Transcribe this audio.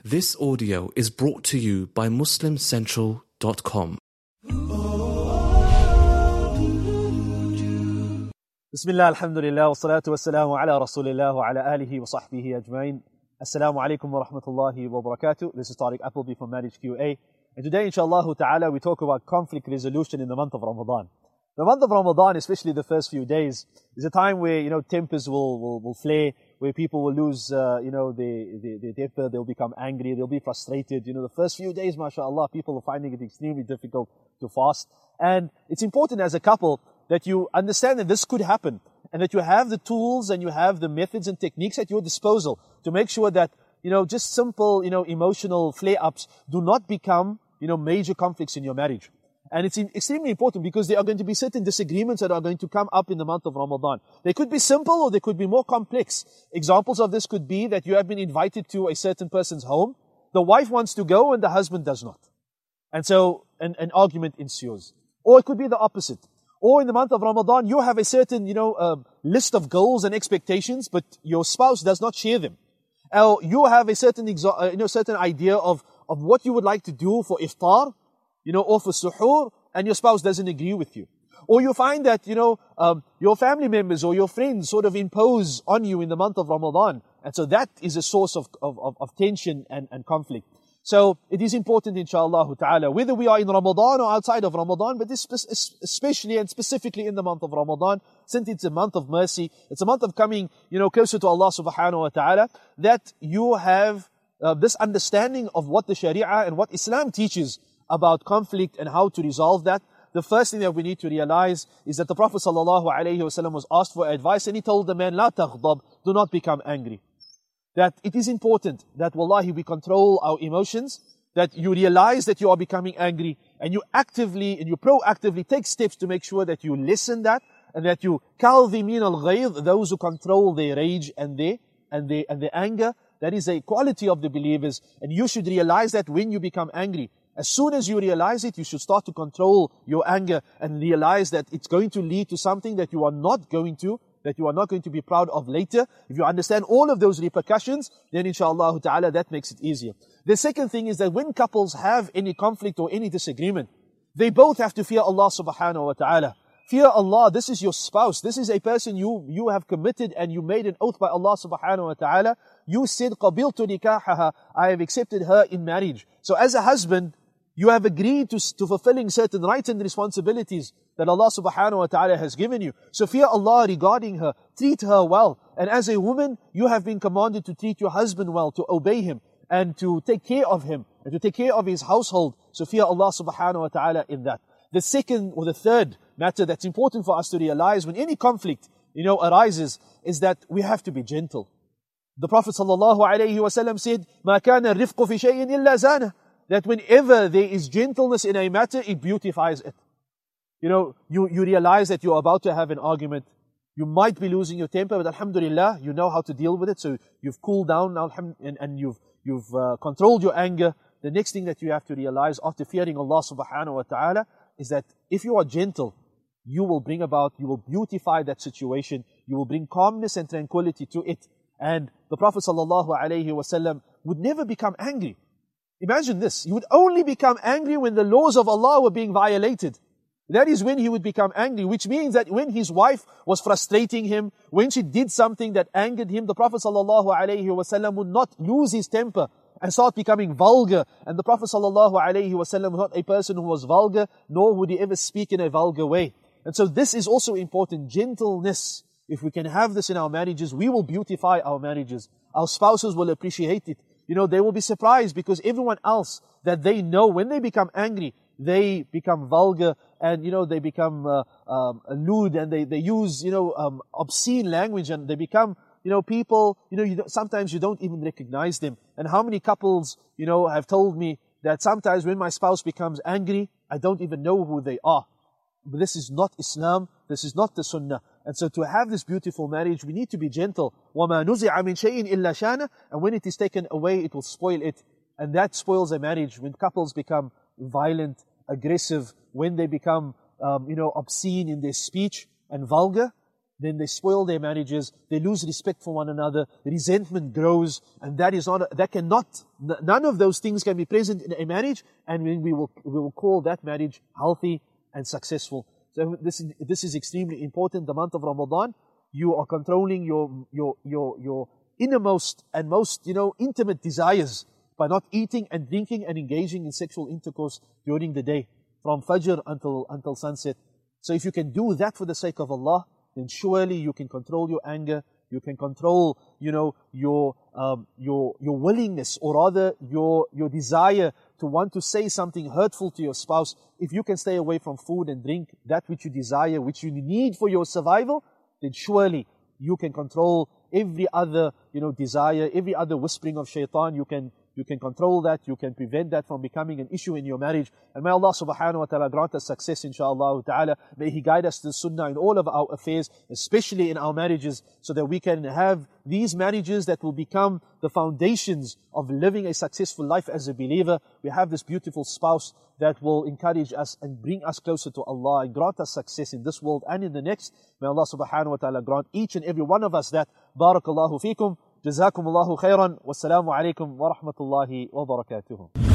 This audio is brought to you by MuslimCentral.com. Bismillah, alhamdulillah, wa salatu wa salamu ala rasulillah wa ala alihi wa sahbihi ajma'in. Assalamu alaikum wa rahmatullahi wa barakatuh. This is Tariq Appleby from Marriage QA. And today, inshallah ta'ala, we talk about conflict resolution in the month of Ramadan. The month of Ramadan, especially the first few days, is a time where, tempers will flare, where people will lose, their temper, they'll become angry, they'll be frustrated. The first few days, mashallah, people are finding it extremely difficult to fast. And it's important as a couple that you understand that this could happen, and that you have the tools and you have the methods and techniques at your disposal to make sure that, just simple, emotional flare-ups do not become, major conflicts in your marriage. And it's extremely important because there are going to be certain disagreements that are going to come up in the month of Ramadan. They could be simple or they could be more complex. Examples of this could be that you have been invited to a certain person's home. The wife wants to go and the husband does not. And so an argument ensues. Or it could be the opposite. Or in the month of Ramadan, you have a certain, list of goals and expectations, but your spouse does not share them. Or you have a certain, certain idea of what you would like to do for iftar, or for suhoor, and your spouse doesn't agree with you. Or you find that, your family members or your friends sort of impose on you in the month of Ramadan. And so that is a source of tension and conflict. So it is important, inshallah ta'ala, whether we are in Ramadan or outside of Ramadan, but especially and specifically in the month of Ramadan, since it's a month of mercy, it's a month of coming, closer to Allah subhanahu wa ta'ala, that you have this understanding of what the Sharia and what Islam teaches about conflict and how to resolve that. The first thing that we need to realize is that the Prophet ﷺ was asked for advice, and he told the man, "La taghdab," do not become angry. That it is important that wallahi we control our emotions, that you realize that you are becoming angry, and you actively and you proactively take steps to make sure that you lessen that, and that you kadhimin al-ghayz, those who control their rage and their anger. That is a quality of the believers, and you should realize that when you become angry, as soon as you realize it, you should start to control your anger and realize that it's going to lead to something that you are not going to be proud of later. If you understand all of those repercussions, then inshallah ta'ala, that makes it easier. The second thing is that when couples have any conflict or any disagreement, they both have to fear Allah subhanahu wa ta'ala. Fear Allah. This is your spouse. This is a person you have committed and you made an oath by Allah subhanahu wa ta'ala. You said, قَبِلْتُ نِكَاحَهَا, I have accepted her in marriage. So as a husband, you have agreed to fulfilling certain rights and responsibilities that Allah subhanahu wa ta'ala has given you. So fear Allah regarding her. Treat her well. And as a woman, you have been commanded to treat your husband well, to obey him, and to take care of him, and to take care of his household. So fear Allah subhanahu wa ta'ala in that. The second or the third matter that's important for us to realize when any conflict, arises, is that we have to be gentle. The Prophet sallallahu alayhi wa sallam said, مَا كَانَ الرِّفْقُ فِي شَيْءٍ إِلَّا زَانَهُ, that whenever there is gentleness in a matter, it beautifies it. You realize that you're about to have an argument. You might be losing your temper, but alhamdulillah, you know how to deal with it. So you've cooled down now, and you've controlled your anger. The next thing that you have to realize after fearing Allah subhanahu wa ta'ala is that if you are gentle, you will beautify that situation. You will bring calmness and tranquility to it. And the Prophet sallallahu alayhi wa sallam would never become angry. Imagine this. He would only become angry when the laws of Allah were being violated. That is when he would become angry, which means that when his wife was frustrating him, when she did something that angered him, the Prophet ﷺ would not lose his temper and start becoming vulgar. And the Prophet ﷺ was not a person who was vulgar, nor would he ever speak in a vulgar way. And so this is also important, gentleness. If we can have this in our marriages, we will beautify our marriages. Our spouses will appreciate it. They will be surprised because everyone else that they know, when they become angry, they become vulgar and, they become lewd, and they use, obscene language, and they become, people, sometimes you don't even recognize them. And how many couples, have told me that sometimes when my spouse becomes angry, I don't even know who they are. But this is not Islam, this is not the Sunnah. And so to have this beautiful marriage, we need to be gentle. وَمَا نُزِعَ مِنْ شَيْءٍ إِلَّا شَانَ, and when it is taken away, it will spoil it. And that spoils a marriage. When couples become violent, aggressive, when they become, obscene in their speech and vulgar, then they spoil their marriages, they lose respect for one another, resentment grows, and none of those things can be present in a marriage, and we will call that marriage healthy and successful. So this is extremely important. The month of Ramadan, you are controlling your innermost and most intimate desires by not eating and drinking and engaging in sexual intercourse during the day, from Fajr until sunset. So if you can do that for the sake of Allah, then surely you can control your anger, you can control, your willingness, or rather your desire to want to say something hurtful to your spouse. If you can stay away from food and drink, that which you desire, which you need for your survival, then surely you can control every other, desire, every other whispering of shaitan. You can control that, you can prevent that from becoming an issue in your marriage. And may Allah subhanahu wa ta'ala grant us success, inshaAllah ta'ala. May He guide us to the sunnah in all of our affairs, especially in our marriages, so that we can have these marriages that will become the foundations of living a successful life as a believer. We have this beautiful spouse that will encourage us and bring us closer to Allah and grant us success in this world and in the next. May Allah subhanahu wa ta'ala grant each and every one of us that. Barakallahu feekum. جزاكم الله خيرا والسلام عليكم ورحمة الله وبركاته.